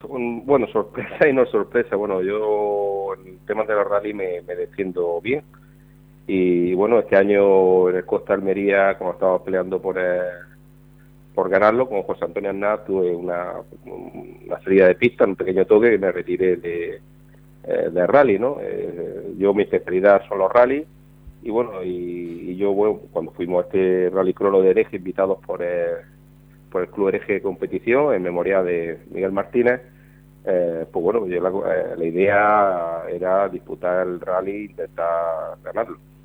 Bueno, sorpresa y no sorpresa. Bueno, yo en el tema de la rally me defiendo bien. Y bueno, este año en el Costa Almería, como estaba peleando por ganarlo, con José Antonio Aznar, tuve una salida de pista, un pequeño toque y me retiré de rally, ¿no? Yo mi especialidad son los rallies y bueno, y yo, bueno, cuando fuimos a este rally crono de Hereje, invitados por el Club Hereje de Competición, en memoria de Miguel Martínez, pues bueno, la idea era disputar el rally e intentar ganarlo.